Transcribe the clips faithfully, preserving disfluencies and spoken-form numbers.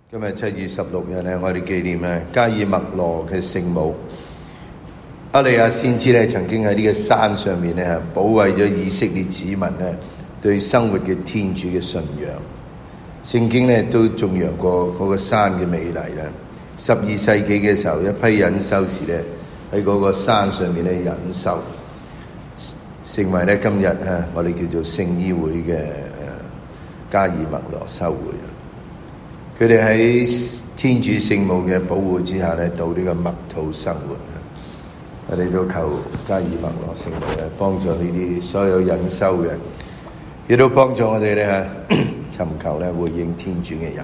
今日七月十六日咧，我哋紀念咧加爾默羅嘅聖母厄利亞先知咧，曾經喺呢個山上面咧保衛咗以色列子民咧對生活嘅天主嘅信仰。聖經咧都頌揚過嗰個山嘅美麗啦。十二世紀嘅時候，一批隱修士咧喺嗰個山上面咧隱修，成為咧今日啊我哋叫做聖衣會嘅加爾默羅修會。佢哋喺天主聖母嘅保護之下咧，到呢個默禱生活。我哋都求加爾默羅聖母咧，幫助呢啲所有隱修嘅，亦都幫助我哋咧尋求咧回應天主嘅人。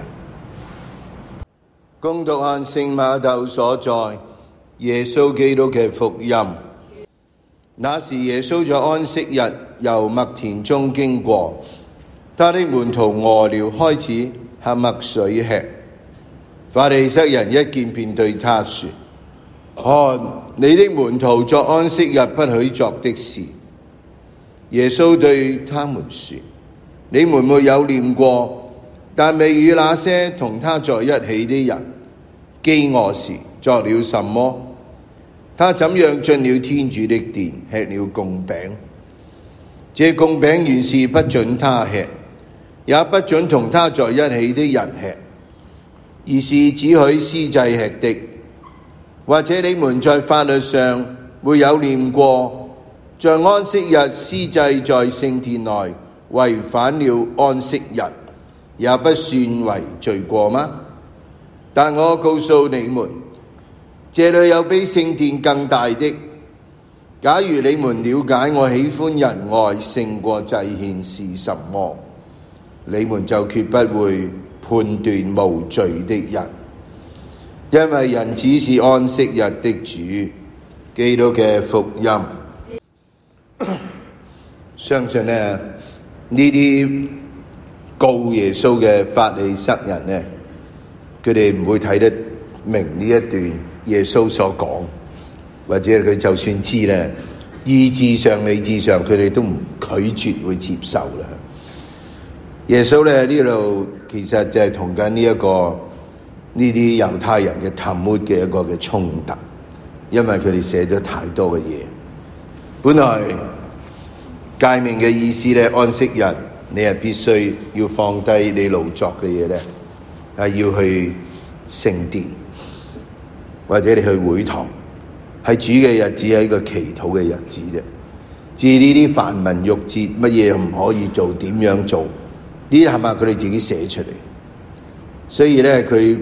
恭讀看聖瑪竇所載耶穌基督嘅福音。那時耶穌在安息日由麥田中經過，他的門徒餓了，開始喝麥穗吃。法利塞人一見便對他說：看，你的門徒作安息日不許作的事。耶穌對他們說：你們沒有念過，但未與那些同他在一起的人飢餓時作了什麼？他怎樣進了天主的殿，吃了供餅？這供餅原是不准他吃，也不准同他在一起的人吃，而是只許司祭吃的。或者你們在法律上沒有念過，在安息日司祭在聖殿內違反了安息日，也不算為罪過嗎？但我告訴你們，這裏有比聖殿更大的。假如你們了解我喜歡仁愛勝過祭獻是什麼，你們就決不會判斷無罪的人，因為人子是安息日的主。基督嘅福音。相信呢呢啲告耶穌嘅法利塞人呢，佢哋唔會睇得明呢一段耶穌所講，或者佢就算知咧，意志上、理智上，佢哋都唔拒絕會接受啦。耶穌咧呢度其實就係同緊呢一個呢啲猶太人嘅談末嘅一個嘅衝突，因為佢哋寫咗太多嘅嘢。本來誡命嘅意思咧，安息日你係必須要放低你勞作嘅嘢咧，係要去聖殿或者你去會堂，係主嘅日子，係一個祈禱嘅日子啫。至於呢啲繁文縟節，乜嘢唔可以做，點樣做？呢啲係咪佢哋自己寫出嚟？所以咧，佢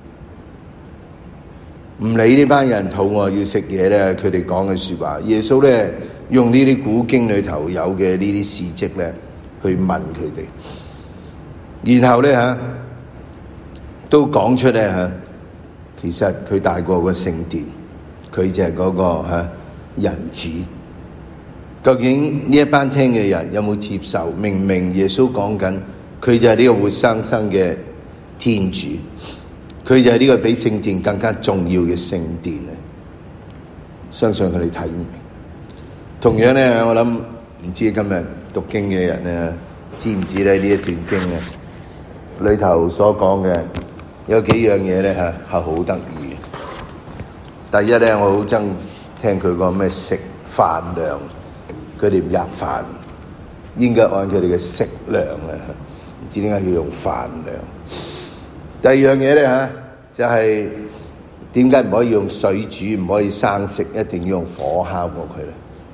唔理呢班人肚餓要食嘢咧，佢哋講嘅説話。耶穌咧用呢啲古經裏頭有嘅呢啲事蹟咧，去問佢哋，然後咧嚇都講出咧嚇，其實佢大過個聖殿，佢就係嗰個嚇人子。究竟呢一班聽嘅人有冇接受？明明耶穌講緊，佢就係呢個活生生嘅天主，佢就係呢個比聖殿更加重要嘅聖殿啊！相信佢哋睇唔明。同樣咧，我諗唔知今日讀經嘅人咧，知唔知咧呢一段經嘅裏頭所講嘅有幾樣嘢咧嚇係好得意嘅。第一咧，我好憎聽佢講咩食飯量。佢哋唔吔飯，應該按佢哋嘅食量啊！唔知點解要用飯量。第二樣嘢咧嚇，就係點解唔可以用水煮，唔可以生食，一定要用火烤過佢咧？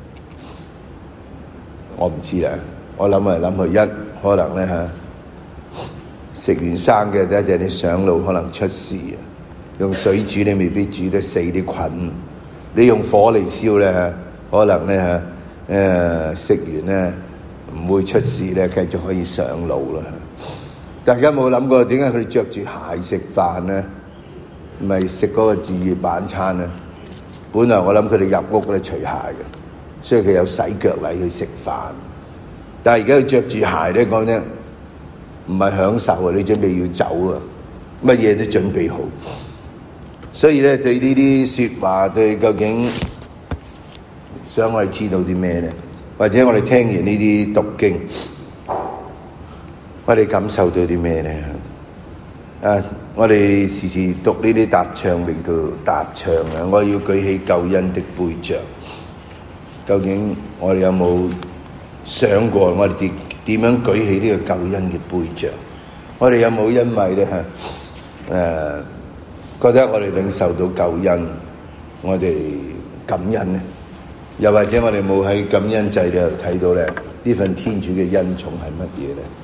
我唔知啦。我諗嚟諗去，一可能咧嚇，食完生嘅第一陣你上路可能出事啊！用水煮你未必煮得死啲菌，你用火嚟燒咧嚇，可能咧嚇。誒、呃、食完咧唔會出事咧，繼續可以上路啦。大家冇諗過點解佢哋着住鞋食飯咧？咪食嗰個住業晚餐咧？本來我諗佢哋入屋咧除鞋嘅，所以佢有洗腳禮去食飯。但係而家佢着住鞋咧，講咧唔係享受啊！你準備要走啊，乜嘢都準備好。所以咧對呢啲説話，對究竟想我哋知道啲咩咧？或者我哋聽完呢啲讀經，我哋感受到啲咩咧？ 啊！我哋時時讀呢啲答唱嚟到答唱啊！我要舉起救恩的杯像。究竟我哋有冇想過我哋點點樣舉起呢個救恩嘅杯像？我哋有冇因為咧嚇誒覺得我哋領受到救恩，我哋感恩咧？又或者我哋冇喺感恩祭度睇到咧呢份天主嘅恩寵係乜嘢咧？